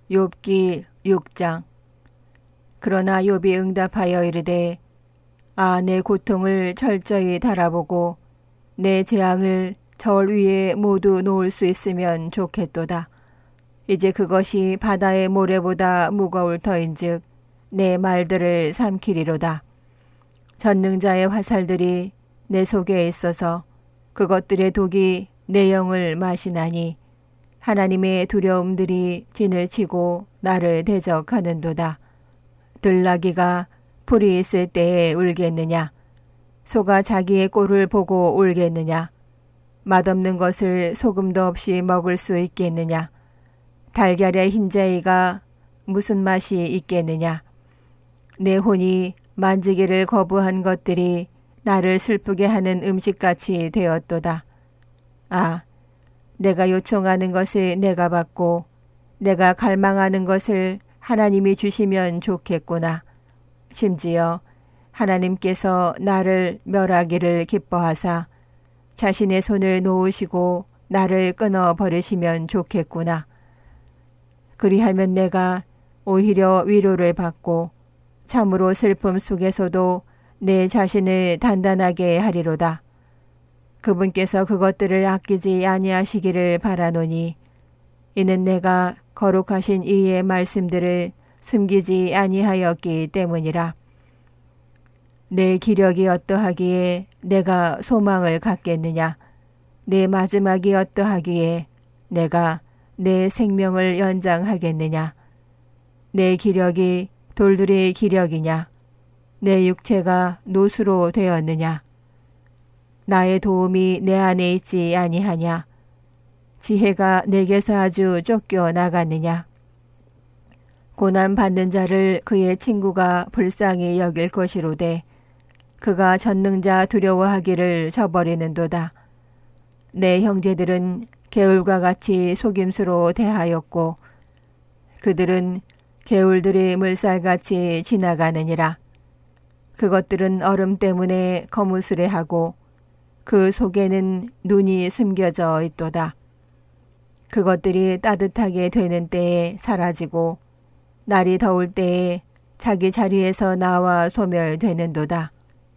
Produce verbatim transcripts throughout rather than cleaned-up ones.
욥기 육 장. 그러나 욥이 응답하여 이르되 아, 내 고통을 철저히 달아보고 내 재앙을 절 위에 모두 놓을 수 있으면 좋겠도다. 이제 그것이 바다의 모래보다 무거울 터인즉 내 말들을 삼키리로다. 전능자의 화살들이 내 속에 있어서 그것들의 독이 내 영을 마시나니 하나님의 두려움들이 진을 치고 나를 대적하는도다. 들나귀가 풀이 있을 때에 울겠느냐? 소가 자기의 꼴을 보고 울겠느냐? 맛없는 것을 소금도 없이 먹을 수 있겠느냐? 달걀의 흰자위가 무슨 맛이 있겠느냐? 내 혼이 만지기를 거부한 것들이 나를 슬프게 하는 음식같이 되었도다. 아, 내가 요청하는 것을 내가 받고 내가 갈망하는 것을 하나님이 주시면 좋겠구나. 심지어 하나님께서 나를 멸하기를 기뻐하사 자신의 손을 놓으시고 나를 끊어 버리시면 좋겠구나. 그리하면 내가 오히려 위로를 받고 참으로 슬픔 속에서도 내 자신을 단단하게 하리로다. 그분께서 그것들을 아끼지 아니하시기를 바라노니 이는 내가 거룩하신 이의 말씀들을 숨기지 아니하였기 때문이라. 내 기력이 어떠하기에 내가 소망을 갖겠느냐? 내 마지막이 어떠하기에 내가 내 생명을 연장하겠느냐? 내 기력이 돌들의 기력이냐? 내 육체가 노수로 되었느냐? 나의 도움이 내 안에 있지 아니하냐? 지혜가 내게서 아주 쫓겨 나갔느냐? 고난 받는 자를 그의 친구가 불쌍히 여길 것이로되 그가 전능자 두려워하기를 저버리는도다. 내 형제들은 개울과 같이 속임수로 대하였고 그들은 개울들이 물살같이 지나가느니라. 그것들은 얼음 때문에 거무스레하고 그 속에는 눈이 숨겨져 있도다. 그것들이 따뜻하게 되는 때에 사라지고 날이 더울 때에 자기 자리에서 나와 소멸되는도다.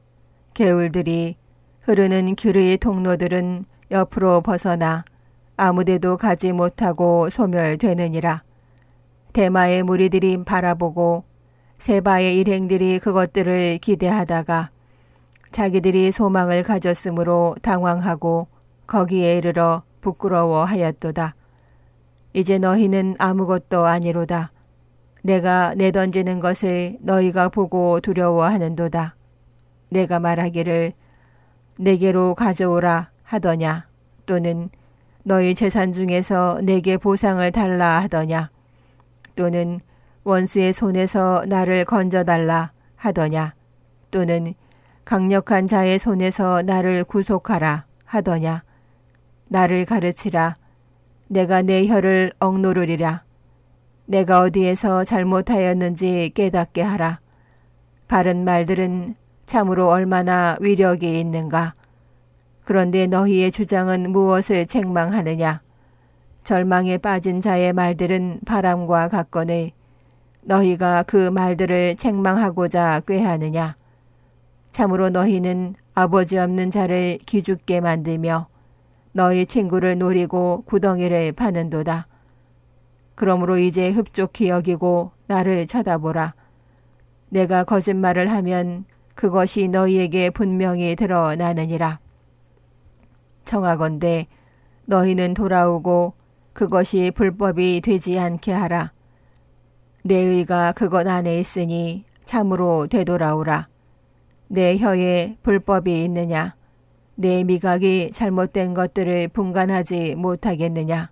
개울들이 흐르는 규르의 통로들은 옆으로 벗어나 아무데도 가지 못하고 소멸되느니라. 대마의 무리들이 바라보고 세바의 일행들이 그것들을 기대하다가 자기들이 소망을 가졌으므로 당황하고 거기에 이르러 부끄러워하였도다. 이제 너희는 아무것도 아니로다. 내가 내던지는 것을 너희가 보고 두려워하는도다. 내가 말하기를 내게로 가져오라 하더냐? 또는 너희 재산 중에서 내게 보상을 달라 하더냐? 또는 원수의 손에서 나를 건져달라 하더냐? 또는 강력한 자의 손에서 나를 구속하라 하더냐? 나를 가르치라. 내가 내 혀를 억누르리라. 내가 어디에서 잘못하였는지 깨닫게 하라. 바른 말들은 참으로 얼마나 위력이 있는가. 그런데 너희의 주장은 무엇을 책망하느냐? 절망에 빠진 자의 말들은 바람과 같거늘 너희가 그 말들을 책망하고자 꾀하느냐? 참으로 너희는 아버지 없는 자를 기죽게 만들며 너희 친구를 노리고 구덩이를 파는도다. 그러므로 이제 흡족히 여기고 나를 쳐다보라. 내가 거짓말을 하면 그것이 너희에게 분명히 드러나느니라. 청하건대 너희는 돌아오고 그것이 불법이 되지 않게 하라. 내 의가 그것 안에 있으니 참으로 되돌아오라. 내 혀에 불법이 있느냐? 내 미각이 잘못된 것들을 분간하지 못하겠느냐?